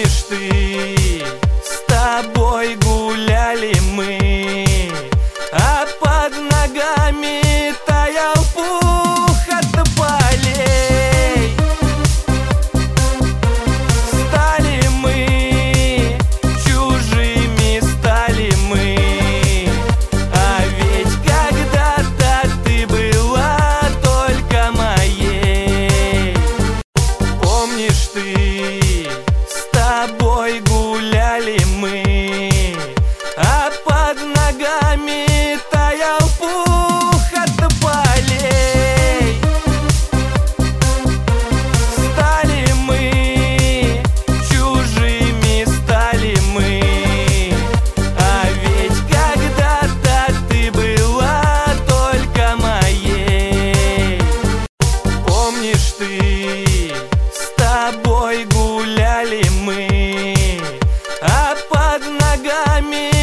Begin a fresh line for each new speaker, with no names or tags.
Помнишь ты, с тобой гуляли мы, а под ногами таял пух от тополей. Стали мы, чужими стали мы, а ведь когда-то ты была только моей. Помнишь ты, с тобой гуляли мы, а под ногами таял пух от тополей. Стали мы, чужими стали мы, а ведь когда-то ты была только моей. Помнишь ты, с тобой гуляли мы, а под ногами